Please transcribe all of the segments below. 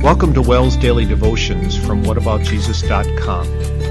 Welcome to Wells Daily Devotions from whataboutjesus.com.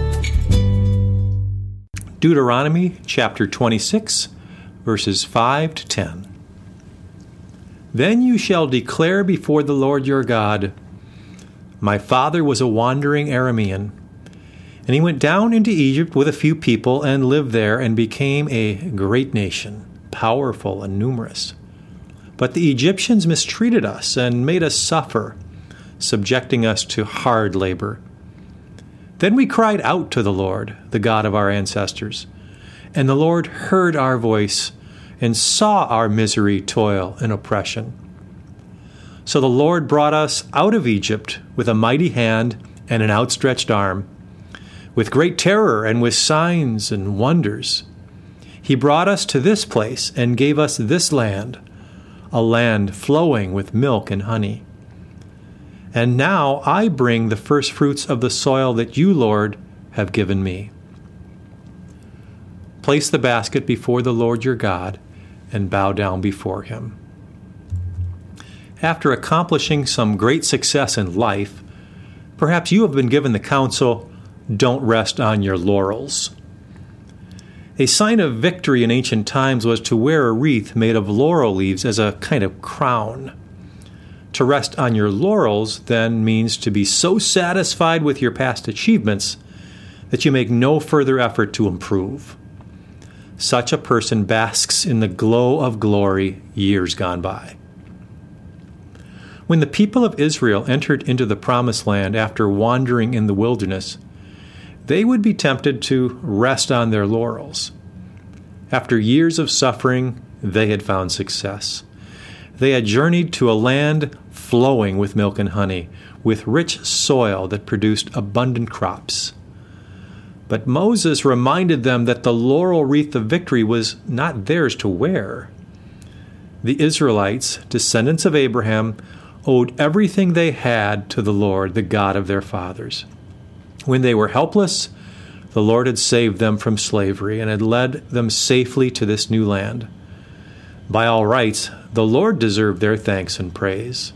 Deuteronomy chapter 26, verses 5 to 10. Then you shall declare before the Lord your God, my father was a wandering Aramean, and he went down into Egypt with a few people and lived there and became a great nation, powerful and numerous. But the Egyptians mistreated us and made us suffer, subjecting us to hard labor. Then we cried out to the Lord, the God of our ancestors, and the Lord heard our voice and saw our misery, toil, and oppression. So the Lord brought us out of Egypt with a mighty hand and an outstretched arm, with great terror and with signs and wonders. He brought us to this place and gave us this land, a land flowing with milk and honey. And now I bring the first fruits of the soil that you, Lord, have given me. Place the basket before the Lord your God and bow down before him. After accomplishing some great success in life, perhaps you have been given the counsel, don't rest on your laurels. A sign of victory in ancient times was to wear a wreath made of laurel leaves as a kind of crown. To rest on your laurels, then, means to be so satisfied with your past achievements that you make no further effort to improve. Such a person basks in the glow of glory years gone by. When the people of Israel entered into the Promised Land after wandering in the wilderness, they would be tempted to rest on their laurels. After years of suffering, they had found success. They had journeyed to a land flowing with milk and honey, with rich soil that produced abundant crops. But Moses reminded them that the laurel wreath of victory was not theirs to wear. The Israelites, descendants of Abraham, owed everything they had to the Lord, the God of their fathers. When they were helpless, the Lord had saved them from slavery and had led them safely to this new land. By all rights, the Lord deserved their thanks and praise.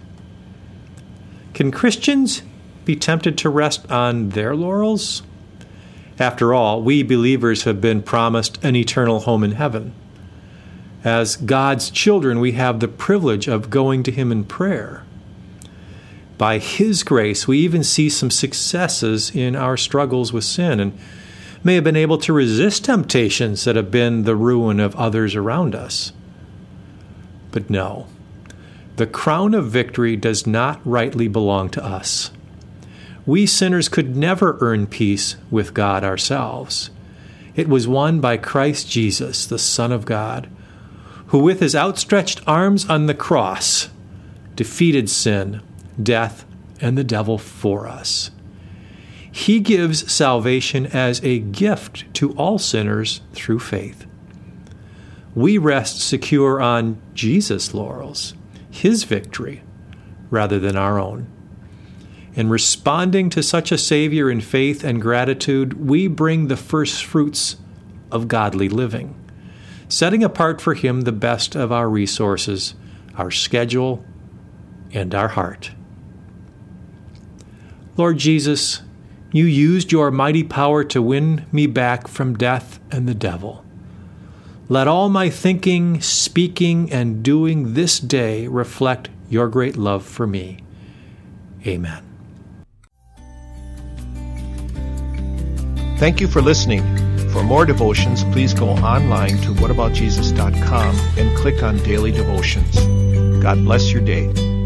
Can Christians be tempted to rest on their laurels? After all, we believers have been promised an eternal home in heaven. As God's children, we have the privilege of going to Him in prayer. By His grace, we even see some successes in our struggles with sin and may have been able to resist temptations that have been the ruin of others around us. But no, the crown of victory does not rightly belong to us. We sinners could never earn peace with God ourselves. It was won by Christ Jesus, the Son of God, who with his outstretched arms on the cross defeated sin, death, and the devil for us. He gives salvation as a gift to all sinners through faith. We rest secure on Jesus' laurels, his victory, rather than our own. In responding to such a Savior in faith and gratitude, we bring the first fruits of godly living, setting apart for him the best of our resources, our schedule, and our heart. Lord Jesus, you used your mighty power to win me back from death and the devil. Let all my thinking, speaking, and doing this day reflect your great love for me. Amen. Thank you for listening. For more devotions, please go online to whataboutjesus.com and click on Daily Devotions. God bless your day.